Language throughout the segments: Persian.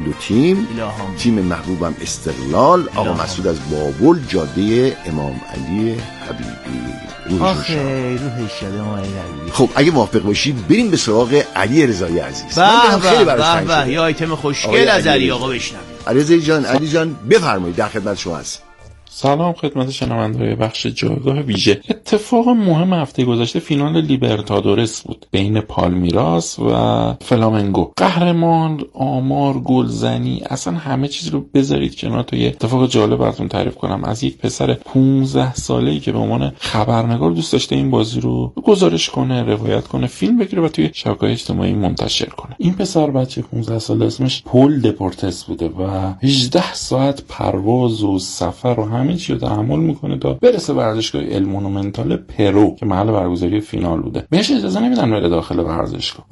دو تیم محبوبم استقلال، آقا مسعود از بابل، جاده امام علی حبیبی. روحش شاد امام علی حبیبی. خب اگه موافق باشید بریم به سراغ علی رضایی عزیز. من خیلی براش تنگ شده. یه آیتم خوشگل از علی آقا بشنویم. علی جان بفرمایید، در خدمت شما هست. سلام خدمت شنونده‌های بخش جایگاه ویژه. اتفاق مهم هفته گذشته فینال لیبرتادورس بود بین پالمیراس و فلامنگو. قهرمان، آمار، گلزنی، اصلا همه چیز رو بذارید کنار تا یه اتفاق جالب براتون تعریف کنم از یک پسر 15 ساله‌ای که به عنوان خبرنگار دوست داشته این بازی رو گزارش کنه، روایت کنه، فیلم بگیره و توی شبکه‌های اجتماعی منتشر کنه. این پسر بچه 15 ساله اسمش پول دپورتس بوده و 18 ساعت پرواز و سفر و همین چی رو تحمل میکنه تا برسه ورزشگاه المونومنتال پرو که محل برگزاری فینال بوده. بهش اجازه نمیدن بره داخل ورزشگاه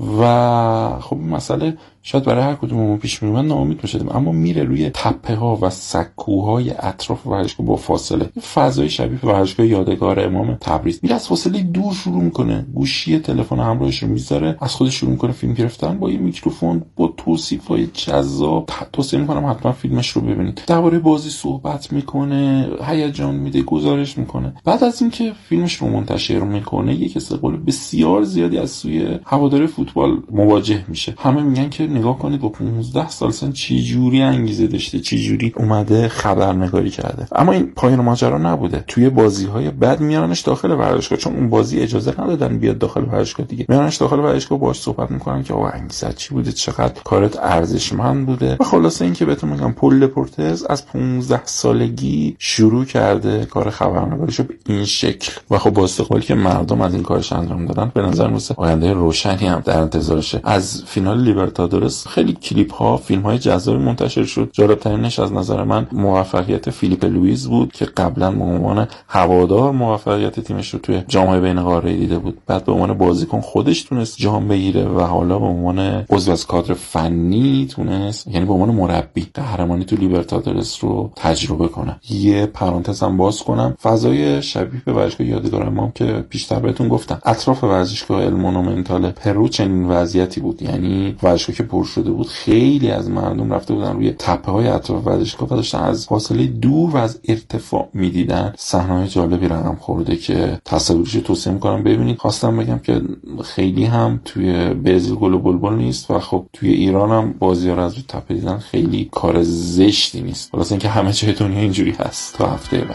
و خب مسئله شاید برای هر کدوممون پیش میومد ناامید میشدیم، اما میره روی تپه ها و سکوهای اطراف ورزشگاه با فاصله، فضای شبیه به ورزشگاه یادگار امام تبریز. میره از فاصله دور شروع میکنه، گوشی تلفن همراهش رو میذاره، از خودش شروع میکنه فیلم گرفتن با یه میکروفون با توصیفای جذاب. توصیه میکنم حتما فیلمش رو ببینید. درباره بازی صحبت میکنه، هیجان میده، گزارش میکنه. بعد از اینکه فیلمش رو منتشر میکنه یک استقبال بسیار زیادی از سوی هواداری فوتبال مواجه میشه. همه میگن که نگاه کنید با 15 سال سن چه جوری انگیزه داشته، چه جوری اومده خبرنگاری کرده. اما این پایان ماجرا نبوده. توی بازی‌های بعد میارنش داخل ورزشگاه، چون اون بازی اجازه ندادن بیاد داخل ورزشگاه دیگه. میارنش داخل ورزشگاه باهاش صحبت میکنن که آقا انگیزه چی بوده، چقدر کارت ارزشمند بوده. و خلاصه اینکه بهتون میگم پول دپورتس از 15 سالگی شروع کرده کار خبرنگاریشو به این شکل و خب با استقبالی که مردم از این کارش انجام دادن به نظر میاد آینده روشنی هم در انتظارشه. از فینال لیبرتادورس خیلی کلیپ ها، فیلم های جذابی منتشر شد. جالب ترینش از نظر من موفقیت فیلیپ لوئیس بود که قبلا به عنوان هوادار موفقیت تیمش رو توی جام بین قاره‌ای دیده بود، بعد به عنوان بازیکن خودش تونست جام بگیره و حالا به عنوان عضو از کادر فنی تونست، یعنی به عنوان مربی، قهرمانی تو لیبرتادورس رو تجربه کنه. یه پرانتز هم باز کنم، فضای شبیه به ورزشگاه یادگار امام که پیشتر بهتون گفتم، اطراف ورزشگاه المونومنتال پرو چنین وضعیتی بود. یعنی ورزشگاه که پر شده بود، خیلی از مردم رفته بودن روی تپه‌های اطراف ورزشگاه و داشتن از فاصله دور و از ارتفاع می‌دیدن. صحنه‌های جالبی رقم خورده که تصویرش توصیه می‌کنم ببینید. خواستم بگم که خیلی هم توی برزیل گل و بلبل نیست و خب توی ایران هم بازی‌ها رو از روی تپه دیدن خیلی کار زشتی نیست. واسه اینکه همه جای دنیا اینجوری هست. تا هفته بعد.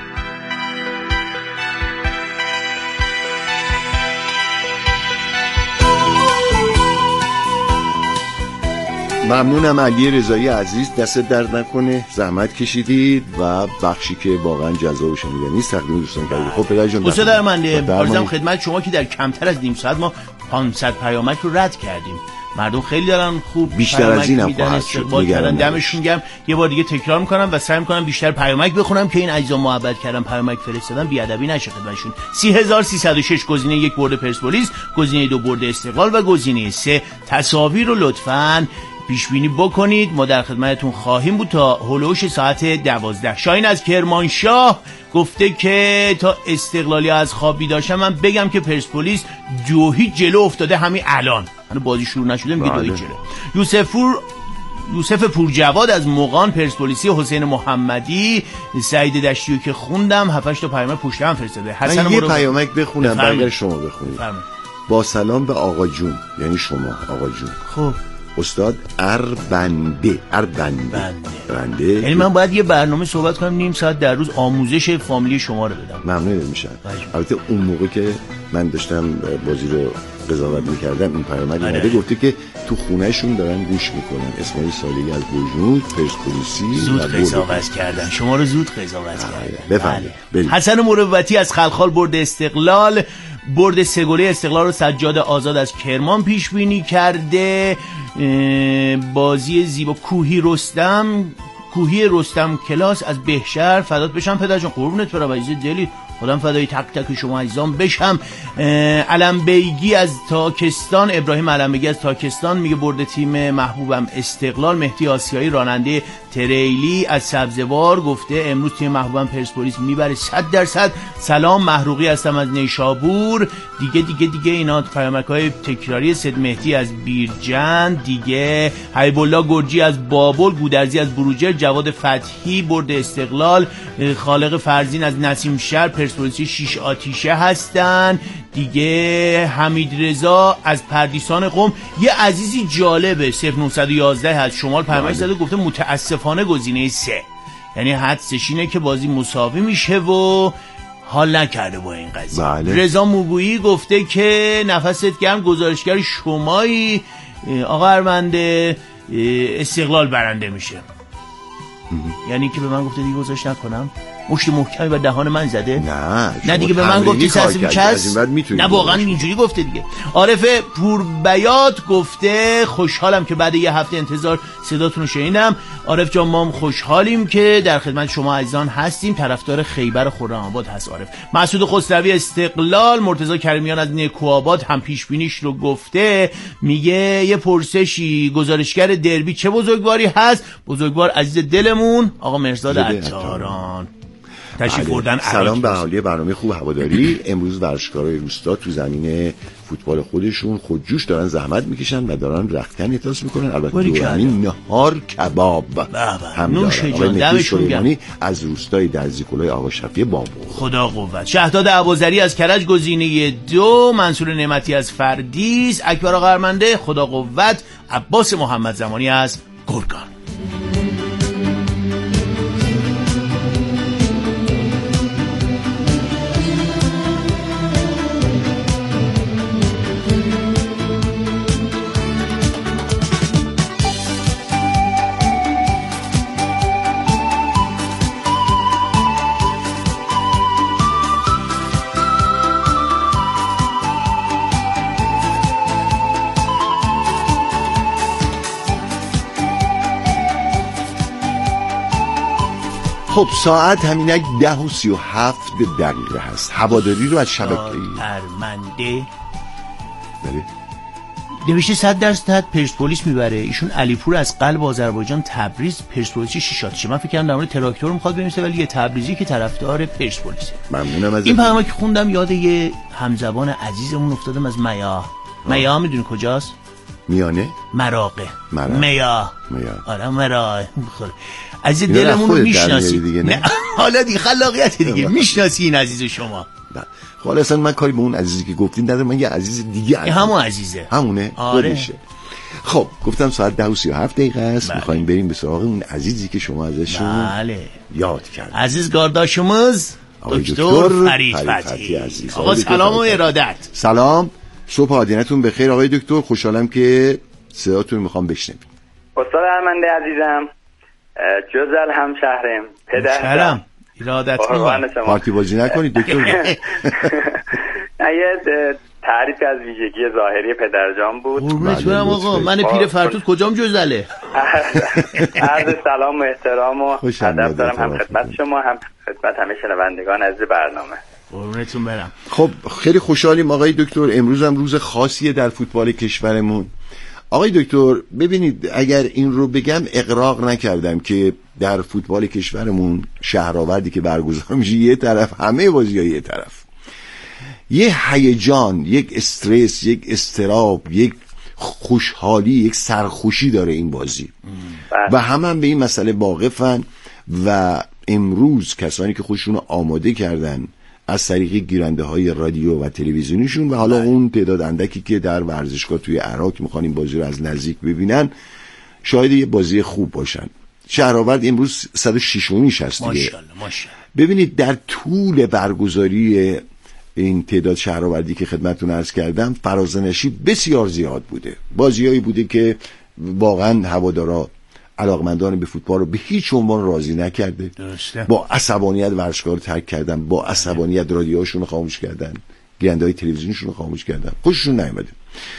ممنونم علی رضایی عزیز، دست درد نکنه، زحمت کشیدید و بخشی که واقعا جذاب شنیدنی است تقدیم دوستان کردید. خب پدر جان دوست درمنده عرضم خدمت شما که در کمتر از نیم ساعت ما 500 پیامک رو رد کردیم. مردم خیلی دارن خوب بیشتر از این هم خواهد شد. دمشون گرم. یه بار دیگه تکرار میکنم و سعی میکنم بیشتر پیامک بخونم که این عزیزا محبت کردن پیامک فرستادن بیادبی نشه خدمتشون. 30306 گزینه 1 برد پرسپولیس، گزینه 2 برد استقلال و گزینه 3 تصاویر رو لطفاً پیش بینی بکنید. ما در خدمتتون خواهیم بود تا هولوش ساعت 12. شاهین از کرمانشاه گفته که تا استقلالی از خواب بیدار شدم من بگم که پرسپولیس 2-0 جلو افتاده همین الان. هنوز بازی شروع نشده میگه 2-0 جلو. یوسف پورجواد از مقان پرسپولیسی، حسین محمدی، سعید دشتیو که خوندم 7-8 تا پیامک پشت هم فرستاده. حسن یه پیامک بخونم بعد شما بخونید. با سلام به آقا جون، یعنی شما آقا جون. خب استاد اربنده یعنی من باید یه برنامه صحبت کنم نیم ساعت در روز آموزش فامیلی شما رو بدم. ممنون میشم. البته اون موقع که من داشتم بازی رو قضاوت میکردم این پیامک اومده گفته که تو خونهشون دارن گوش میکنن. اسماعیل صالحی از بوجنود پرسپولیسی زود قضاوت کردن شما رو، زود قضاوت کردن. بفرمایید. حسن مروتی از خلخال برد استقلال، برد 3 گله استقلال رو سجاد آزاد از کرمان پیش بینی کرده. بازی زیبا کوهی رستم کلاس از بهشهر، فدات بشم پدر جان قربونت برم عزیز دلی، خودم فدای تک تک شما عزیزان بشم. علمبیگی از تاکستان، ابراهیم علمبیگی از تاکستان میگه برد تیم محبوبم استقلال. مهدی آسیایی راننده تریلی از سبزوار گفته امروز تیم محبوبم پرسپولیس میبره 100%. سلام، محروقی هستم از نیشابور. دیگه اینا پیامک‌های تکراری. سید مهدی از بیرجند دیگه. حبیب الله گرجی از بابل، گودرزی از بروجر، جواد فتحی برد استقلال. خالق فرزین از نسیم شهر پرسپولیس 6 آتیشه هستن دیگه. حمید رضا از پردیسان قم. یه عزیزی جالبه 0911 از شمال پیامک زده گفته متاسفانه گزینه 3، یعنی حدسش اینه که بازی مساوی میشه و حال نکرده با این قضیه. رضا موگویی گفته که نفست گرم، گزارشگر شمایی آقا ارمنده، استقلال برنده میشه. یعنی که به من گفته دیگه گزارش نکنم؟ مشت محکمی بر دهان من زده؟ نه دیگه به من گفتی سرسیم چست؟ نه واقعا اینجوری گفته دیگه. عارف پوربیات گفته خوشحالم که بعد یه هفته انتظار صداتون رو شنیدم. عارف جان ما هم خوشحالیم که در خدمت شما عزیزان هستیم. طرفدار خیبر خرم‌آباد هست عارف. مسعود خسروی استقلال. مرتضی کریمیان از نیکوآباد هم پیش بینیش رو گفته، میگه یه پرسشی گزارشگر دربی چه بزرگواری هست؟ بزرگوار عزیز دلمون آقا مرزاد عطاران. سلام به اهالی برنامه خوب هواداری. امروز ورزشکارای روستا تو زمین فوتبال خودشون خودجوش دارن زحمت میکشن و دارن رختکن احساس میکنن. البته دور همین نهار کباب هم دارن. از روستای درزیکلای آقا شفیع بابو. خدا قوت. شهداد ابوذری از کرج گزینه 2، منصور نعمتی از فردیس، اکبر آقا ارمنده خدا قوت، عباس محمد زمانی از گرگان. خب ساعت همینک 10:37 هست. هواداری رو از شبکه ارمنده بله نوشته 100% پرسپولیس میبره. ایشون علیپور از قلب آذربایجان تبریز پرسپولیس 6 آتیشه. من فکر کردم در مورد تراکتور میخواد بنویسه ولی یه تبریزی که طرفدار پرسپولیسه. ممنونم از این پیامو که خوندم یاد یه همزبان عزیزمون افتادم از میا میدونی کجاست؟ میانه مراغه. میا آره مراغه. عزیز دلمون رو میشناسی دیگه. حالا دیگه خلاقیت دیگه میشناسی این عزیز شما. حالا اصلا من کاری به اون عزیزی که گفتین ندارم، من یه عزیز دیگه همون عزیزه همونه. آره. خب گفتم ساعت 10:37 است. میخوایم بریم به سراغ اون عزیزی که شما ازشون یاد کردید. عزیز گارداشموز دکتر فرید فتحی عزیز. آقا سلام و ارادت. سلام، صبح آدینتون بخیر آقای دکتر. خوشحالم که صداتون میخوام بشنویم. استاد ارمنده عزیزم، جزل همشهرم، پدرم ارادت پارتی بازی نکنید دکتر. یه تعریفی از ویژگی ظاهری پدرجان بود. قربونتونم آقا، من پیر فرتود کجام جزله. عرض سلام و احترام و ادب دارم هم خدمت شما هم خدمت همه شنوندگان عزیز برنامه. قربونتون برم. خب خیلی خوشحالیم آقای دکتر. امروز هم روز خاصیه در فوتبال کشورمون. آقای دکتر ببینید، اگر این رو بگم اغراق نکردم که در فوتبال کشورمون شهرآوردی که برگزار میشه یه طرف، همه بازی‌ها یه طرف، یه هیجان، یک استرس، یک اضطراب، یک خوشحالی، یک سرخوشی داره این بازی و هم به این مسئله واقفن و امروز کسانی که خودشون رو آماده کردن از طریق گیرنده های رادیو و تلویزیونیشون و حالا اون تعداد اندکی که در ورزشگاه توی عراق میخوان این بازی رو از نزدیک ببینن شاید یه بازی خوب باشن. شهرآورد امروز 106میش هست دیگه. ماشاءالله. ببینید در طول برگزاری این تعداد شهرآوردی که خدمتتون عرض کردم فرازنشی بسیار زیاد بوده. بازیایی بوده که واقعا هوادارا علاقمندان به فوتبال رو به هیچ عنوان راضی نکرده. درسته. با عصبانیت ورزشگاه رو ترک کردن، با عصبانیت رادیوهاشون رو خاموش کردن، گیرنده‌های تلویزیونشون رو خاموش کردن، خوششون نیومده.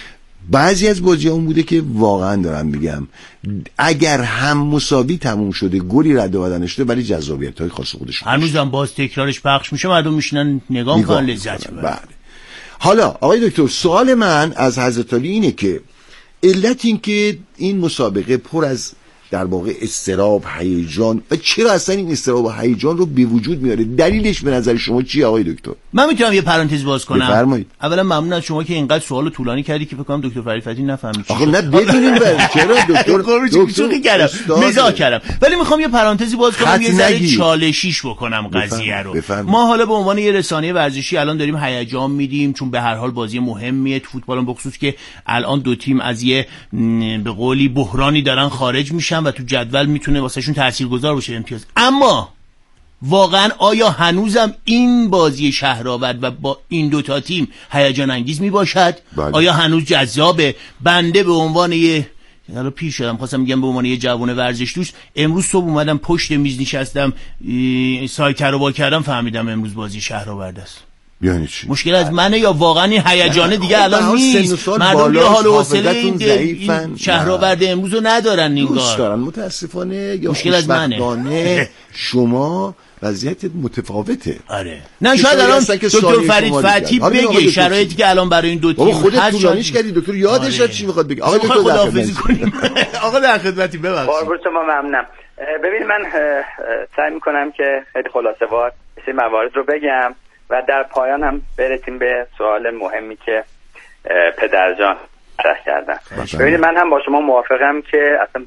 بعضی از بازی‌ها اون بوده که واقعا دارم میگم اگر هم مساوی تموم شده گلی رد و بدل شده ولی جذابیت‌های خاص خودش هنوزم باز تکرارش پخش میشه، مردم میشینن نگاه میکنن لذت میبرن. بله. حالا آقای دکتر سوال من از حضرت علی اینه که علت این که این مسابقه پر از در واقع اضطراب، هیجان و چرا اصلا این اضطراب و هیجان رو به وجود میاره، دلیلش به نظر شما چیه آقای دکتر؟ من میتونم یه پرانتز باز کنم؟ بفرمایید. اولا ممنون از شما که اینقدر سوالو طولانی کردی که فکر کنم دکتر فرید فتحی نفهمید. آخه نه بدونیم چرا دکتر مزاح کردم، ولی میخوام یه پرانتزی باز کنم، یه ذره چالشیش بکنم قضیه رو. ما حالا به عنوان یه رسانه ورزشی الان داریم هیجان میدیم، چون به هر حال بازی مهمیه تو فوتبال، به خصوص که الان دو تیم از یه به قولی بحرانی دارن خارج میشن و تو جدول میتونه واسهشون تاثیرگذار باشه امتیاز. اما واقعا آیا هنوزم این بازی شهرآورد و با این دوتا تیم هیجان انگیز میباشد؟ بله. آیا هنوز جذابه؟ بنده به عنوان یه حالا پیر شدم، خواستم میگم به عنوان یه جوان ورزش دوست، امروز صبح اومدم پشت میز نشستم سایت رو با کردم، فهمیدم امروز بازی شهرآورد است. یعنی چی؟ مشکل از منه یا واقعا این هیجانه دیگه الان نیست؟ مردم یه حال و حوصله این شهرآورد امروز رو ندارن، انگار دوست دارن متاسفانه یا مشکل از منه. شما وضعیت متفاوته. آره نه شاید الان دکتر فرید فتحی بگه شرایطی که الان برای این دو تیم خودت طولانیش کردی دکتر، یادش چی میخواد بگه. آقا دکتر خداحافظی کنیم. آقا در خدمتی، ببخشید. قربون شما، ممنونم. ببین من سعی میکنم که خیلی خلاصه وار این موارد رو بگم و در پایان هم برسیم به سوال مهمی که پدرجان مطرح کردن. ببینید من هم با شما موافقم که اصلا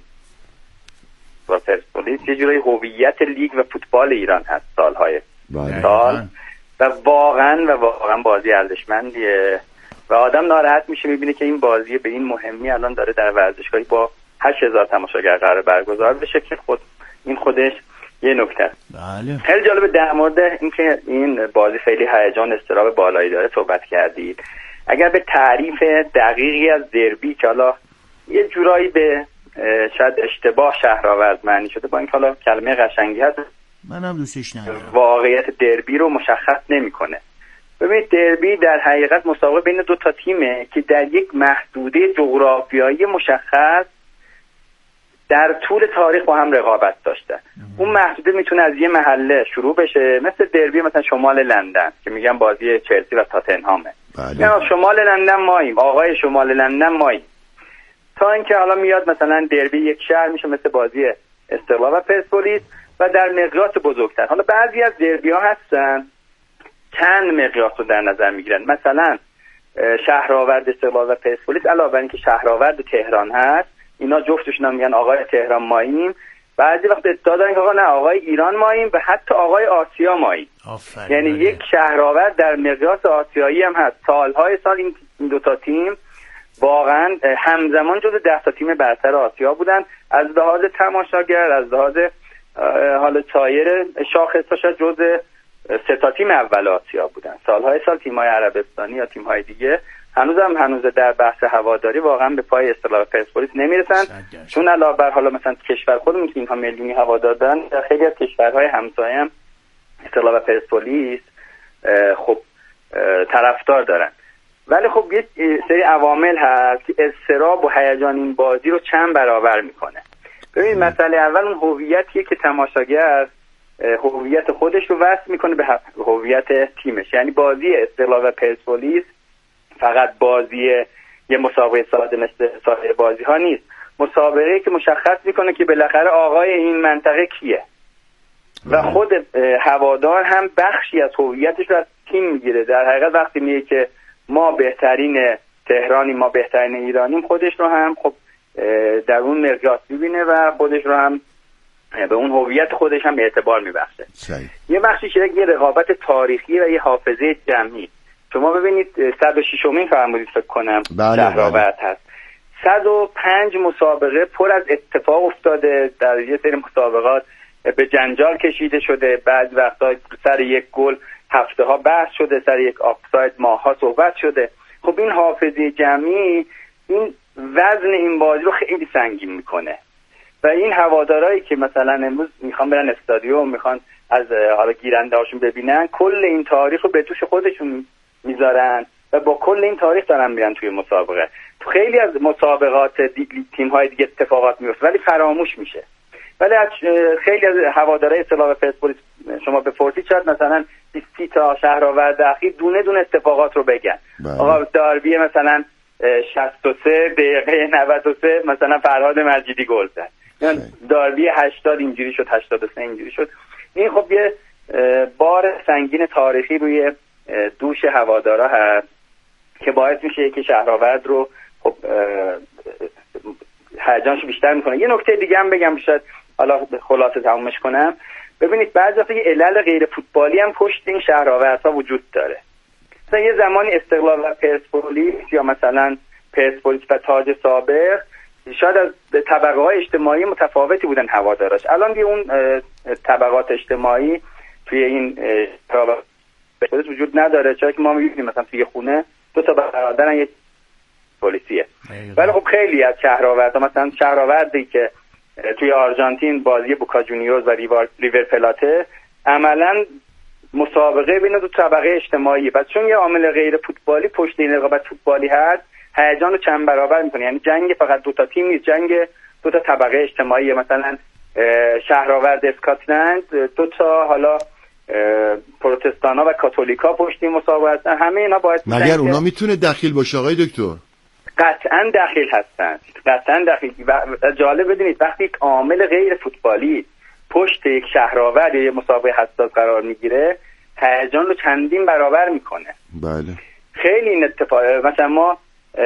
با پرسپولیس یه جوری هویت لیگ و فوتبال ایران هست سالهای سال و واقعا بازی ارزشمندیه و آدم ناراحت میشه میبینه که این بازی به این مهمی الان داره در ورزشگاهی با 8000 تماشاگر قرار برگزار بشه که خودش یه نکته. بله. خیلی جالبه در مورد اینکه این بازی خیلی هیجان استراب بالایی داره صحبت کردید. اگر به تعریف دقیقی از دربی که حالا یه جورایی به شاید اشتباه شهرآورد معنی شده، با این حالا کلمه قشنگی هست، منم دوستش ندارم، واقعیت دربی رو مشخص نمیکنه. ببینید دربی در حقیقت مسابقه بین دو تا تیمه که در یک محدوده جغرافیایی مشخص در طول تاریخ با هم رقابت داشتن. اون محدوده میتونه از یه محله شروع بشه، مثل دربی مثلا شمال لندن که میگن بازی چلسی و تاتنهامه. یعنی شمال لندن ماییم، آقای شمال لندن ماییم، تا اینکه حالا میاد مثلا دربی یک شهر میشه مثل بازی استقلال و پرسپولیس و در مقیاس بزرگتر. حالا بعضی از دربی ها هستن چند مقیاس رو در نظر میگیرن، مثلا شهرآورد استقلال و پرسپولیس علاوه بر اینکه شهرآورد تهران هست، اینا جفتشون هم میگن آقای تهران ماییم. بعضی وقت ادعا دارن که آقا نه آقای ایران ماییم و حتی آقای آسیا ماییم. یعنی یک شهرآورد در مقیاس آسیایی هم هست. سالهای سال این دو تا تیم واقعا همزمان جز 10 تا تیم برتر آسیا بودن، از لحاظ تماشاگر، از لحاظ حالا سایر شاخص‌ها شاید جز 3 تا تیم اول آسیا بودن. سالهای سال تیم‌های عربستانی یا تیم‌های دیگه هنوز در بحث هواداری واقعا به پای استقلال پرسپولیس نمیرسن، چون علاوه بر حالا مثلا کشور خودمون که اینها میلیونی هوادار دارن، در خیلی از کشورهای همسایه هم استقلال پرسپولیس خب طرفدار دارن. ولی خب یه سری عوامل هست که اضطراب و هیجان این بازی رو چند برابر میکنه. ببینید مسئله اول اون هویتیه که تماشاگر هویت خودش رو وصل میکنه به هویت تیمش. یعنی بازی استقلال و پرسپولیس فقط بازی یه مسابقه ساده مثل سایر بازی ها نیست، مسابقه که مشخص میکنه که بالاخره آقای این منطقه کیه و خود هوادار هم بخشی از هویتش رو از تیم میگیره. در حقیقت وقتی میگه که ما بهترین تهرانی، ما بهترین ایرانیم، خودش رو هم خب در اون مقیاس میبینه و خودش رو هم به اون هویت خودش هم اعتبار میبخشه. یه بخشیش یه رقابت تاریخی و یه حافظه جمعی. شما ببینید 106مین فرمودید فکر کنم شهرآورد هست، 105 مسابقه پر از اتفاق افتاده، در یه سری مسابقات به جنجال کشیده شده، بعضی وقتا سر یک گل هفته ها بحث شده، سر یک آفساید ماها صحبت شده. خب این حافظه جمعی این وزن این بازی رو خیلی سنگین میکنه و این هوادارایی که مثلا امروز میخوان برن استادیوم، میخوان از حالا گیرنده هاشون ببینن، کل این تاریخ رو به دوش خودشون میذارن و با کل این تاریخ دارن میرن توی مسابقه. خیلی از مسابقات تیم‌های دیگه اتفاقات میفته ولی فراموش میشه. ولی خیلی از هوادارهای اصطلاح پرسپولیس شما بپرسید شاید مثلا 20 تا شهرآورد اخیر دونه دونه اتفاقات رو بگن. آقا داربی مثلا 63 دقیقه 93 مثلا فرهاد مجیدی گل زد. یعنی داربی 80 اینجوری شد، 83 اینجوری شد. این خب یه بار سنگین تاریخی روی دوش هوادارا هست که باعث میشه که شهرآورد رو خب هیجانش بیشتر میکنه. یه نکته دیگه هم بگم شاید حالا خلاصه تمومش کنم. ببینید بعضی وقتا یه علل غیر فوتبالی هم پشت این شهرآوردها وجود داره. مثلا یه زمانی استقلال و پرسپولیس یا مثلا پرسپولیس و تاج سابق شاید از طبقه‌های اجتماعی متفاوتی بودن هواداراش. الان دیگه اون طبقات اجتماعی توی این پرسپولیس وجود نداره، چرا که ما می‌بینیم مثلا توی خونه دو تا برادرن یک پلیسیه. ولی خب خیلی از شهرآوردها مثلا شهرآوردی که توی آرژانتین بازی بوکا جونیورز و ریور پلاته عملاً مسابقه بین دو طبقه اجتماعی و چون یه عامل غیر فوتبالی پشت این رقابت فوتبالی هست هیجان رو چند برابر میکنه. یعنی جنگ فقط دو تا تیم نیست، جنگ دو تا طبقه اجتماعی. مثلا شهرآورد اسکاتلند دو تا حالا پروتستانا و کاتولیکا پشت این مسابقه هستن. همه اینا باعث مگر اونا میتونه دخیل باشه آقای دکتر؟ قطعاً دخیل هستن، قطعاً دخیل. و جالب بدونید وقتی یک عامل غیر فوتبالی پشت یک شهرآورد یا مسابقه حساس قرار میگیره هیجان رو چندین برابر میکنه. بله خیلی این اتفاق مثلا ما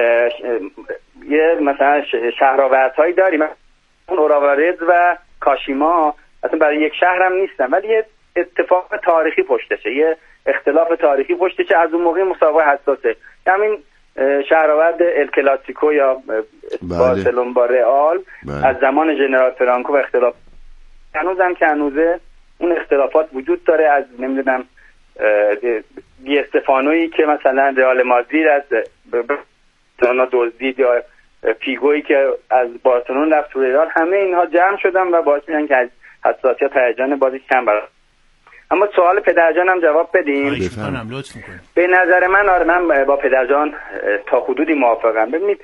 یه مثلا شهرآوردهایی داریم، اون اوراوارز و کاشیما اصلا برای یک شهر هم نیستن ولی یه اتفاق تاریخی پشتشه، یه اختلاف تاریخی پشتشه. از اون موقع مسابقه حساسه. همین شهرآورد ال کلاسیکو یا بارسلون با رئال از زمان ژنرال فرانکو و اختلاف هنوزم که هنوزه اون اختلافات وجود داره. از نمیدونم دی استفانویی که مثلا رئال مادرید از بارسلونا دزدید یا پیگویی که از بارسلون رفت تو رئال، همه اینها جمع شدن و باعث میشن که از حساسیت هیجان بازی کم بشه. اما سوال پدرجانم جواب بدیم. به نظر من من با پدرجان تا حدودی موافقم. ببینید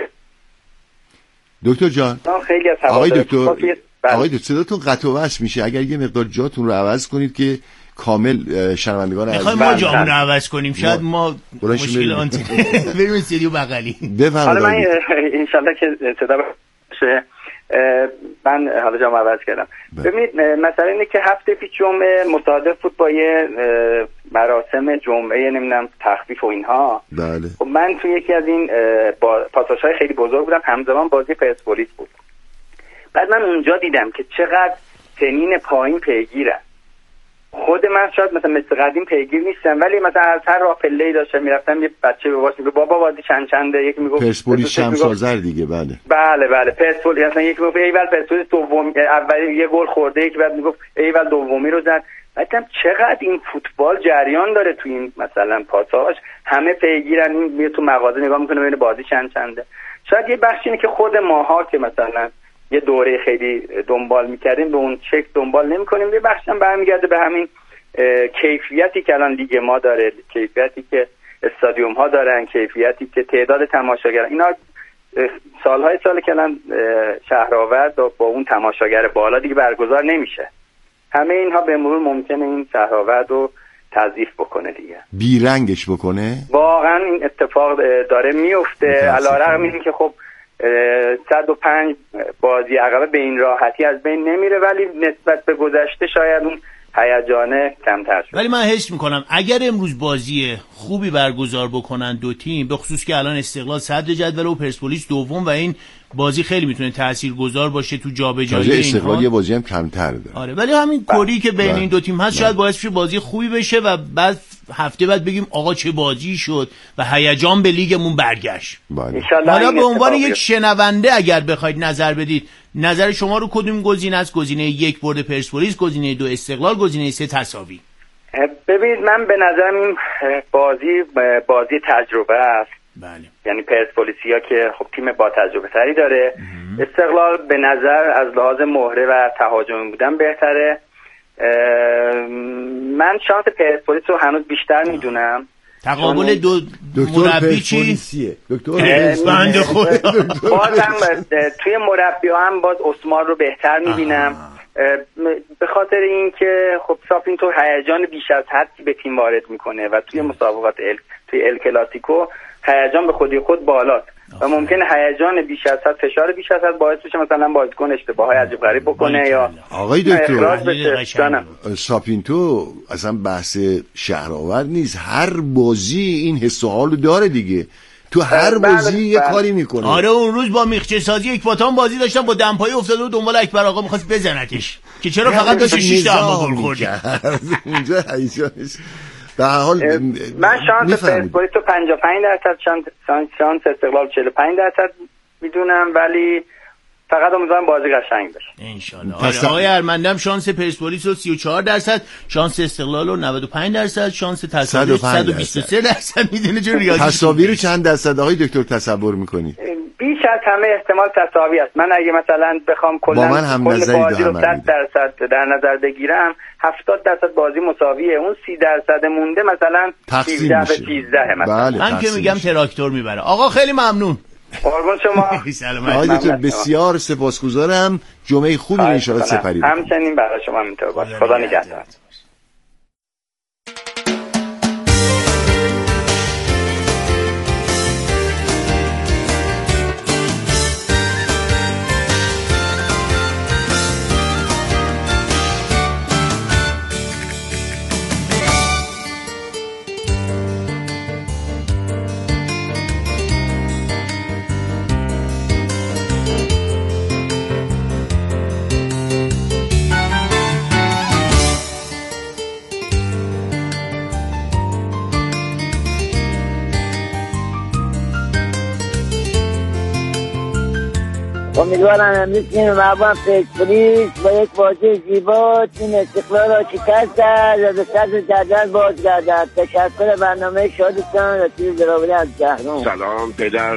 دکتر جان، خیلی از آقای دکتر صداتون قطع و وصل میشه. اگر یه مقدار جاتون رو عوض کنید که کامل شنوندگان میخوایم ما جامون رو عوض کنیم، شاید ما مشکل آنتی بریم استودیو بغلی. حالا من انشالله که صدا بشه. من حالا جامو عوض کردم. ببینید مثلا اینه که هفته پیش جمعه مصادف بود با یه مراسم جمعه نمیدونم تخفیف و اینها. بله. خب من توی یکی از این پاساژهای خیلی بزرگ بودم، همزمان بازی پرسپولیس بود. بعد من اونجا دیدم که چقدر سنین پایین پیگیرن. خود من شاید مثلا مثل قدیم پیگیر نیستم ولی مثلا از هر راه پله‌ای داشتم میرفتم یه بچه باباش میگه بابا بازی چنده، یکی میگفت پرسپولیس شمس‌آذر دیگه. بله پرسپولیس مثلا یکی میگفت ایول پرسپولیس دوم اولی یه گل خورده، یکی بعد میگفت ایول دومی رو زد. بعدم چقدر این فوتبال جریان داره تو این مثلا پاساژ، همه پیگیرن. این میاد تو مغازه نگاه میکنه ببینه بازی چنده. شاید یه بخشی اینه که خود ماها که مثلا یه دوره خیلی دنبال میکردیم به اون شکل دنبال نمیکنیم. یه بخشی هم برمیگرده به همین کیفیتی که الان لیگ ما داره، کیفیتی که استادیوم ها دارن، کیفیتی که تعداد تماشاگران. اینا سالهای سال که الان شهرآورد با اون تماشاگر بالا دیگه برگزار نمیشه. همه اینها به مرور ممکنه این شهرآورد رو تضعیف بکنه دیگه، بیرنگش بکنه. واقعا این اتفاق داره میفته. علیرغم این که خب 105 بازی عقبه به این راحتی از بین نمیره ولی نسبت به گذشته شاید اون هیجانه کمتر شد. ولی من حس میکنم اگر امروز بازی خوبی برگزار بکنن دو تیم، به خصوص که الان استقلال صدر جدول و پرسپولیس دوم و این بازی خیلی میتونه تاثیرگذار باشه تو جابجایی اینها. استقلال یه بازی هم کمتر داره. آره ولی همین کری که بین این دو تیم هست شاید باعث بشه بازی خوبی بشه و بعد هفته بعد بگیم آقا چه بازی شد و هیجان به لیگمون برگشت. حالا به عنوان یک شنونده اگر بخواید نظر بدید، نظر شما رو کدوم گزینه است؟ گزینه 1 برد پرسپولیس، گزینه 2 استقلال، گزینه 3 تساوی؟ ببینید من به نظرم این بازی تجربه است. بله. یعنی پرسپولیسیا که خب تیم با تجربه تری داره. استقلال به نظر از لحاظ مهره و تهاجمی بودن بهتره. من شانس پرسپولیس رو هنوز بیشتر میدونم تقابل دو مربی چی؟ دکتر بنده خدا. بازم توی مربی هم باز عثمان رو بهتر میبینم، به خاطر اینکه خب ساپینتو هیجان بیش از حدی به تیم وارد میکنه و توی مسابقات توی ال کلاسیکو هیجان به خودی خود بالاست و ممکنه هیجان بیش از حد، فشار بیش از حد باعث بشه مثلا بازیکن اشتباهات عجیب غریب بکنه یا آقای دکتر جانم. ساپینتو اصلا بحث شهرآور نیست، هر بازی این حس و حالو داره دیگه، تو هر بازی یه کاری میکنه. آره اون روز با میخچه سازی یک پاتان بازی داشتم، با دمپایی افتاده و دنبال اکبر آقا می‌خواست بزنتش که چرا فقط داشت 6 تا گل خورد اونجا هیجانش. به هر حال من شانس پرسپولیس تو 55%، شانس استقلال 45% میدونم، ولی فقط امیدوارم بازی قشنگ بشه ان شاء الله. آقای ارمندم شانس پرسپولیس رو 34%، شانس استقلال رو 95%، شانس تصاویر 123%. میدونه چون ریاضی تصاویر رو چند درصد آقای دکتر تصور میکنی؟ بیش از همه احتمال تساوی است. من اگه مثلا بخوام کل بازی رو 100% در نظر بگیرم 70% بازی مساویه، اون 30% مونده مثلا 17 به 13 مثلا. بله من که میگم تراکتور میبره. آقا خیلی ممنون. قربان شما. آقای دکتر بسیار سپاسگزارم، جمعه خوبی رو ان شاء الله سپری کنید. همچنین برای شما اینطور باشه. خدا نگهدار. امیدوارم امروز تیم مردم پرسپولیس با یک بازی زیبا تیم استقلال را شکست دهد و به صدر جدول بازگردد. تشکر برنامه شادتان و تیم دراولی از جهرم. سلام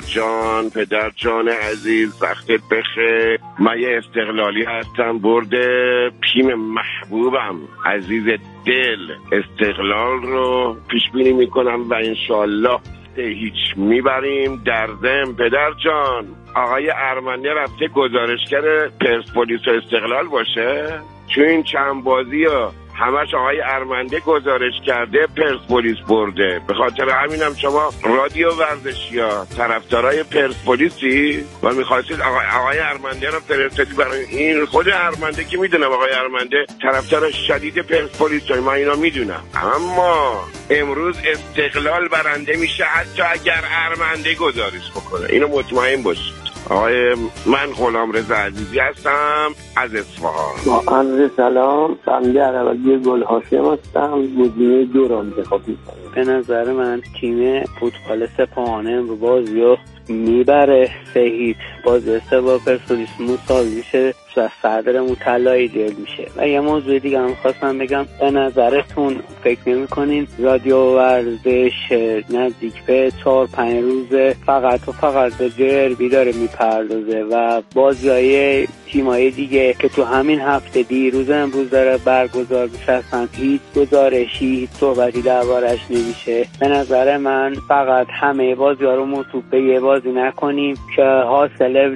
پدر جان عزیز، وقتت بخیر. من یه استقلالی هستم، برده تیم محبوبم عزیز دل استقلال رو پیش بینی میکنم و انشالله هیچ میبریم. در ضمن پدر جان آقای ارمنده رفته گزارشگر پرسپولیس و استقلال باشه، چون این چند بازی ها همش آقای ارمنده گزارش کرده پرسپولیس برده. به خاطر همینم شما رادیو ورزشی ها طرفدارای پرسپولیسی و میخواستید آقای ارمنده رو فرستادی برای این. خود ارمنده که میدونم آقای ارمنده طرفدار شدید پرسپولیس، من اینا میدونم، اما امروز استقلال برنده میشه حتی اگر ارمنده گزارش بکنه، اینو مطمئن باشید. آقای من غلامرضا عزیزی هستم از اصفهان. با عرض سلام، بنده عربی گل هاشم هستم، مدیر دو را انتخاب میکنم. به نظر من تیم فوتبال سپاهانه رو بازیو میبره 3-0. بازی با پرسپولیس مساوی میشه و صدرمون طلایی جلب میشه. و یه موضوع دیگه هم خواستم بگم، به نظرتون فکر نمی‌کنین رادیو ورزش نزدیک به 4-5 روز فقط و فقط به دربی داره میپردازه و بازی‌های تیم‌های دیگه که تو همین هفته دیروز امروز داره برگزار میشه اصلا هیچ گزارشی، هیچ صحبتی دربارش نمیشه؟ به نظر من فقط همه بازی‌ها رو مرتبط به یه بازی نکنیم که حاصل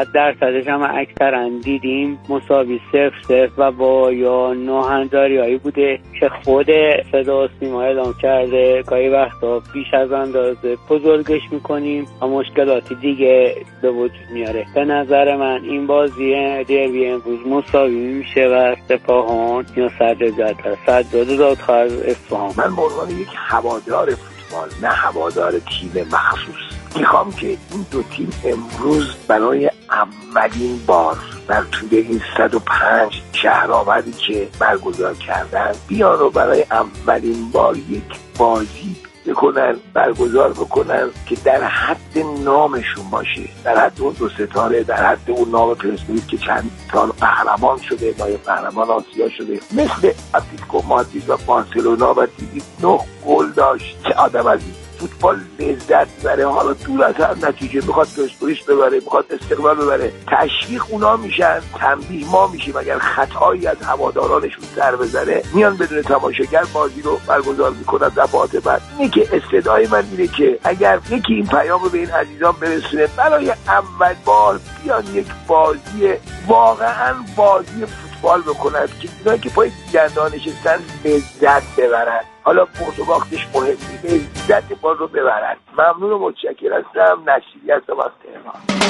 90% هم اکثرا دیدیم مساوی 0-0 و با یا ناهنجاری‌هایی بوده که خود صدا و سیما اعلام کرده گاهی وقتا بیش از اندازه بزرگش میکنیم و مشکلاتی دیگه به وجود میاره. به نظر من این بازی دربی امروز مساوی میشه و سپاهان یا صدر جدول سجاد دادخواه از اصفهان. من به عنوان یک هوادار فوتبال، نه هوادار تیم مخصوص، میخوام که این دو تیم امروز برای اولین بار در طول این 105 شهرآوری که برگزار کردن بیان رو برای اولین بار یک بازی برگزار بکنن که در حد نامشون باشه، در حد اون دو ستاره، در حد اون نام پرسپولیس که چند سال قهرمان شده، نایب قهرمان آسیا شده، مثل اتلتیکو مادرید و بارسلونا و دیدید 9 گل داشت. چه آدم عزیز، فوتبال لذت ببره. حالا دور از هر نتیجه، میخواد پرسپولیس ببره، میخواد استقلال ببره، تشویق اونا میشن، تنبیه ما میشیم. اگر خطایی از هوادارانشون سر بزنه میان بدون تماشاگر بازی رو برگزار میکنن. دفعات بعد اینه که استدعای من اینه که اگر یکی این پیام رو به این عزیزان برسونه، برای اول بار بیان یک بازی واقعا بازی فوتبال بکنند که اینا که پای دندان نشستن لذت ببرن. حالا برد و باختش مهم نیست، لذت بازی رو ببرن. ممنون و متشکر هستم. نشیدی هستم از تهران.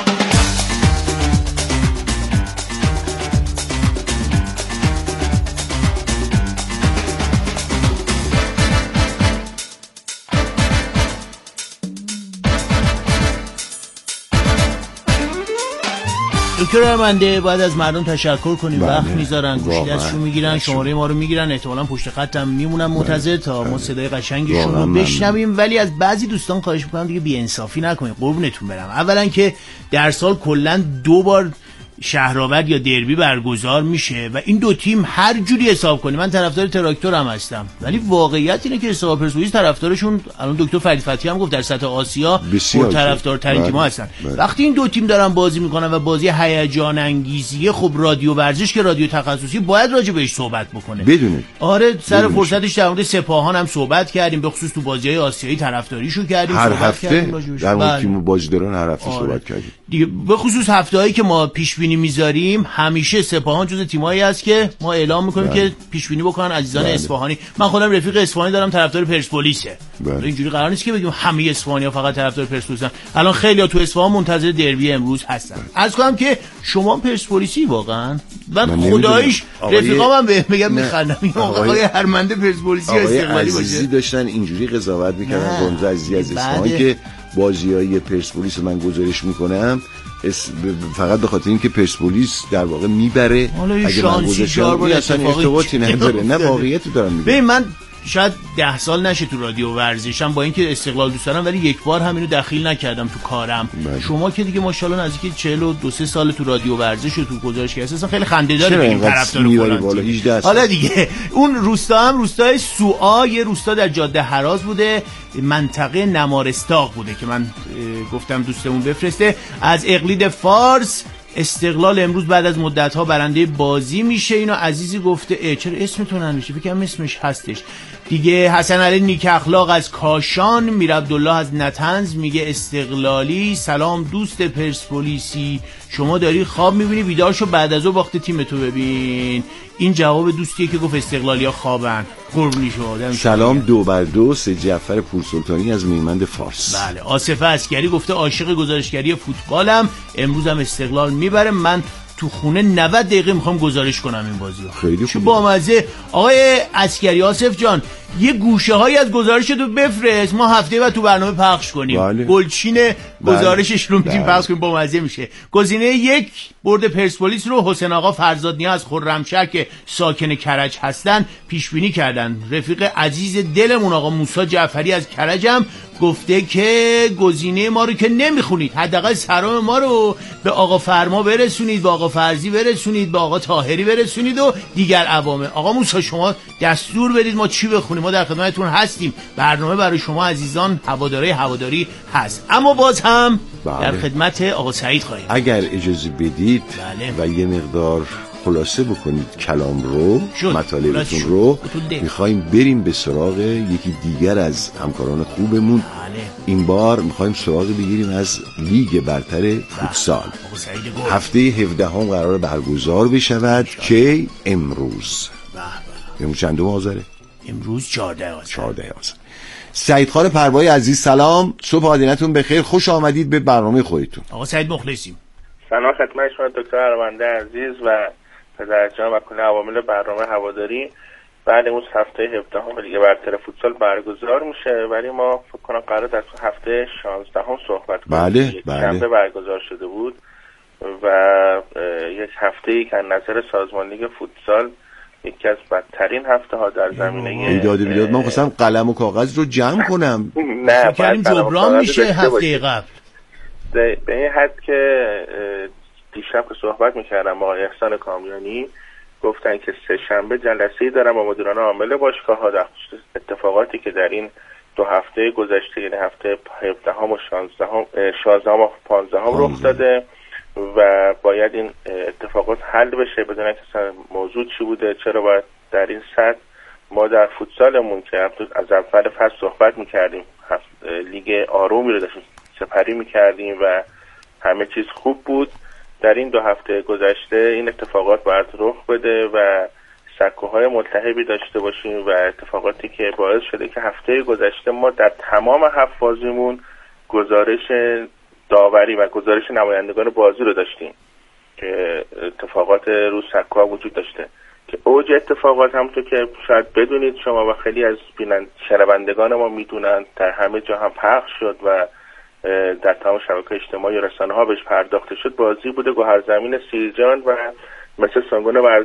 دکتر ارمنده باید از مردم تشکر کنیم. وقت میذارن، گوشی دستشون میگیرن، شماره ما رو میگیرن، احتمالاً پشت خطم میمونن منتظر تا ما صدای قشنگشون رو بشنویم. ولی از بعضی دوستان خواهش میکنم دیگه بی‌انصافی نکنید، قربونتون برم. اولا که در سال کلاً 2 بار شهرآورد یا دربی برگزار میشه و این دو تیم هر جوری حساب کنی، من طرفدار تراکتور هم هستم، ولی واقعیت اینه که حساب پرسپولیس طرفدارشون الان دکتر فرید فتحی هم گفت در سطح آسیا طرفدارترین تیم‌ها هستن. وقتی این دو تیم دارن بازی میکنن و بازی هیجان انگیزیه، خب رادیو ورزش که رادیو تخصصی باید راجع بهش صحبت بکنه. بدونه. آره سر فرصتش در مورد سپاهان هم صحبت کردیم، به خصوص تو بازی‌های آسیایی طرفداریشو کردیم، هر هفته در مورد تیم بازیداران هر هفته صحبت کردیم. دیگه به خصوص هفته‌هایی که ما پیش بینی می‌ذاریم، همیشه سپاهان جزو تیمایی است که ما اعلام می‌کنیم که پیش بینی بکنن عزیزان اصفهانی. من خودم رفیق اصفهانی دارم، طرفدار پرسپولیسه. اینجوری قرار نیست که بگیم همه اصفهانی‌ها فقط طرفدار پرسپولیسن. الان خیلی‌ها تو اصفهان منتظر دربی امروز هستن. عرض کنم که شما پرسپولیسی واقعا؟ من خداییش رفیقام بهم میگن میخندم. آقای ارمنده پرسپولیسی استقلالی باشه. عزیزی داشتن اینجوری قضاوت می‌کردن رمز عزیزی از اصفهان که بازی‌های پرسپولیس من گزارش میکنم فقط به خاطر اینکه پرسپولیس در واقع میبره. اگه من گزارش اصلا ارتباطی نداره. نه واقعیت رو دارم میگم. من شاید 10 سال نشه تو رادیو ورزشم، با اینکه استقلال دوست دارم، ولی یک بار همینو دخیل نکردم تو کارم. شما که دیگه ماشاءالله نزدیک 42-3 سال تو رادیو ورزش و تو گزارشگری هستن، خیلی خنده‌داره بگیم طرفدار فلان. حالا دیگه اون روستا هم روستای سوآ، یه روستا در جاده هراز بوده، منطقه نمارستاق بوده که من گفتم دوستمون بفرسته. از اقلید فارس استقلال امروز بعد از مدت‌ها برنده بازی میشه. اینو عزیزی گفته. چرا اسمتون نمیشه؟ فکر کنم اسمش هستش دیگه. حسن علی نیک اخلاق از کاشان، میر عبدالله از نطنز میگه استقلالی. سلام دوست پرسپولیسی، شما داری خواب میبینی، بیدار شو بعد از او باخت تیمتو ببین. این جواب دوستیه که گفت استقلالیا خوابن. قربونی شما. سلام 2x2 سید جعفر پورسلطانی از میمند فارس. بله. آصفه عسکری گفته عاشق گزارشگری فوتبالم، امروز هم استقلال میبره، من تو خونه 90 دقیقه میخوام گزارش کنم این بازی رو. خیلی خوب. بامزه. آقای عسکری، آصف جان یه گوشه هایی از گزارشتو بفرست، ما هفته بعد تو برنامه پخش کنیم. گلچین گزارشش رو میتونیم پخش کنیم، بامزه میشه. گزینه 1 برد پرسپولیس رو حسین آقا فرزادنیا از خرمشهر که ساکن کرج هستن پیش بینی کردن. رفیق عزیز دلمون آقا موسی جعفری از کرجم گفته که گزینه ما رو که نمیخونید، حداقل سلام ما رو به آقا فرما برسونید، به آقا فرزی برسونید، به آقا طاهری برسونید و دیگر عوامل. آقا موسی شما دستور بدید ما چی بخونیم، ما در خدمتتون هستیم. برنامه برای شما عزیزان هواداری هست. اما باز هم در خدمت آقا سعید خواهیم. اگر اجازه بدید و یه مقدار خلاصه بکنید کلام رو، مطالبتون رو، میخوایم بریم به سراغ یکی دیگر از همکاران خوبمون. این بار میخوایم سراغ بگیریم از لیگ برتر فوتسال. هفته 17 هم قرار برگزار بشود که امروز چندم آذره؟ امروز 14 آذر. سعید خان پروایی عزیز سلام، صبح آدینتون بخیر، خوش آمدید به برنامه خودتون. آقا سعید مخلصیم. سلام خدمت شما دکتر ارمنده عزیز و پدرجان و کل عوامل برنامه هواداری. بعد امروز هفته 17 هم لیگ برتر فوتسال برگزار میشه، ولی ما فکر کنم قرار در هفته 16 هم صحبت کنیم. شنبه برگزار شده بود و یک هفته‌ای که از نظر سازمان لیگ فوتسال یکی از بدترین هفته ها در زمینه ایداد من خواستم قلم و کاغذ رو جمع کنم. نه این جبران میشه هفته قبل. به این حد که دیشب که صحبت میکردم با احسان کامیانی گفتن که 3 شنبه جلسه‌ای دارن با مدیران عامل باشگاه‌ها در خصوص اتفاقاتی که در این 2 هفته گذشته، یعنی هفته 17 و 16 و 15 رخ داده و باید این اتفاقات حل بشه بدون اینکه موضوع چی بوده، چرا باید در این سطح ما در فوتسالمون که از اول فصل صحبت میکردیم لیگ آرومی رو داشتیم سپری میکردیم و همه چیز خوب بود، در این 2 هفته گذشته این اتفاقات باید رخ بده و سکوهای ملتهبی داشته باشیم و اتفاقاتی که باعث شده که هفته گذشته ما در تمام 7 بازیمون گزارش داوری و گزارش نمایندگان بازی رو داشتیم که اتفاقات رو سکوها وجود داشته که اوج اتفاقات همونطور که شاید بدونید شما و خیلی از شنوندگان ما میدونن در همه جا هم پخش شد و در تمام شبکه اجتماعی و رسانه ها بهش پرداخته شد، بازی بوده گوهرزمین سیرجان و مثل سانگون